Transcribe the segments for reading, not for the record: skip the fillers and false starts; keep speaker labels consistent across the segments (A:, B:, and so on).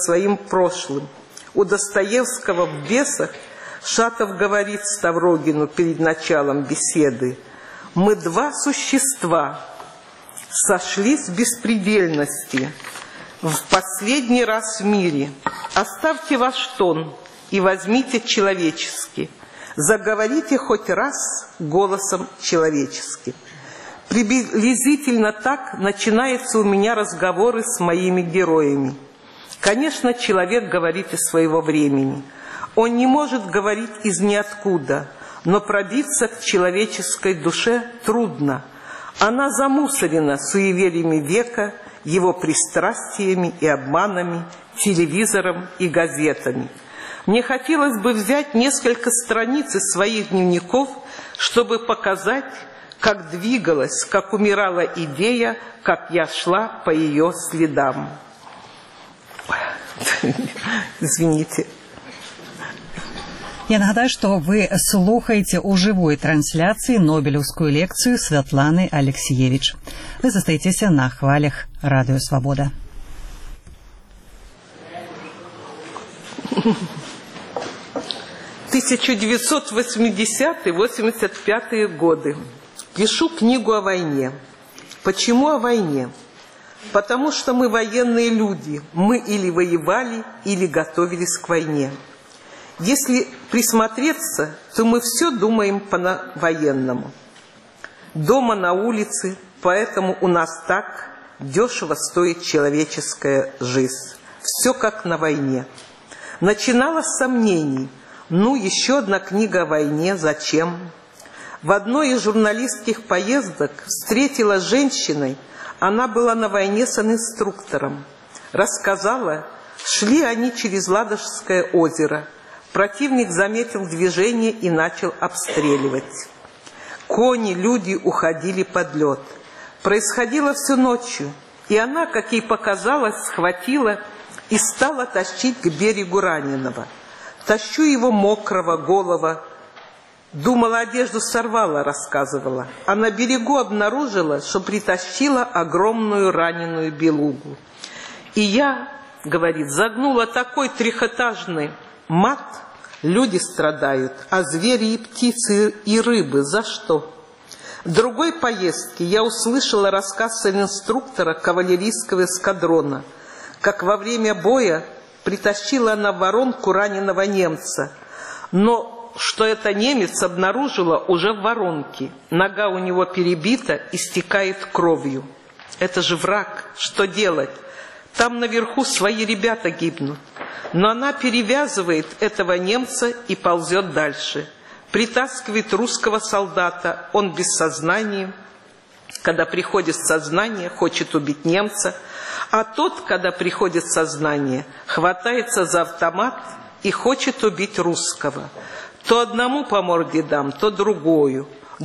A: своим прошлым. У Достоевского в «Бесах» Шатов говорит Ставрогину перед началом беседы: «Мы два существа сошлись в беспредельности в последний раз в мире. Оставьте ваш тон и возьмите человеческий. Заговорите хоть раз голосом человеческим». Приблизительно так начинаются у меня разговоры с моими героями. Конечно, человек говорит из своего времени. Он не может говорить из ниоткуда, но пробиться к человеческой душе трудно. Она замусорена суевериями века, его пристрастиями и обманами, телевизором и газетами. Мне хотелось бы взять несколько страниц из своих дневников, чтобы показать, как двигалась, как умирала идея, как я шла по ее следам. Извините.
B: Я нагадаю, что вы слухаете у живой трансляции Нобелевскую лекцию Святланы Алексеевич. Вы застаетесь на хвалях Радио Свобода.
A: – 1980-85 годы. Пишу книгу о войне. Почему о войне? Потому что мы военные люди. Мы или воевали, или готовились к войне. Если присмотреться, то мы все думаем по-военному. Дома, на улице, поэтому у нас так дешево стоит человеческая жизнь. Все как на войне. Начинала с сомнений. Еще одна книга о войне, зачем? В одной из журналистских поездок встретила женщиной, она была на войне с инструктором. Рассказала, шли они через Ладожское озеро. Противник заметил движение и начал обстреливать. Кони, люди уходили под лед. Происходило все ночью, и она, как ей показалось, схватила и стала тащить к берегу раненого. Тащу его мокрого, голого. Думала, одежду сорвала, рассказывала. А на берегу обнаружила, что притащила огромную раненую белугу. И я, говорит, загнула такой трехэтажный мат. Люди страдают, а звери и птицы и рыбы за что? В другой поездке я услышала рассказ инструктора кавалерийского эскадрона, как во время боя притащила она в воронку раненого немца, но что это немец обнаружила уже в воронке. Нога у него перебита, истекает кровью. Это же враг, что делать? Там наверху свои ребята гибнут. Но она перевязывает этого немца и ползет дальше. Притаскивает русского солдата, он без сознания. Когда приходит в сознание, хочет убить немца. А тот, когда приходит в сознание, хватается за автомат и хочет убить русского. То одному по морде дам, то другому.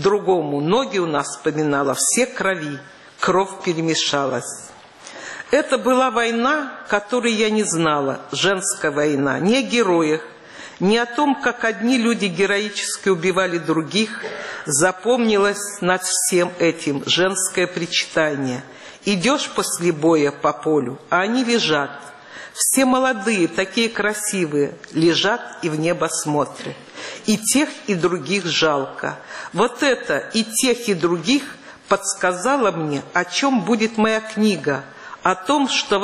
A: Ноги у нас, вспоминала, все крови. Кровь перемешалась. Это была война, которой я не знала, женская война. Не о героях, не о том, как одни люди героически убивали других. Запомнилось над всем этим женское причитание. Идешь после боя по полю, а они лежат. Все молодые, такие красивые, лежат и в небо смотрят. И тех, и других жалко. Вот это и тех, и других подсказало мне, о чем будет моя книга. О том, что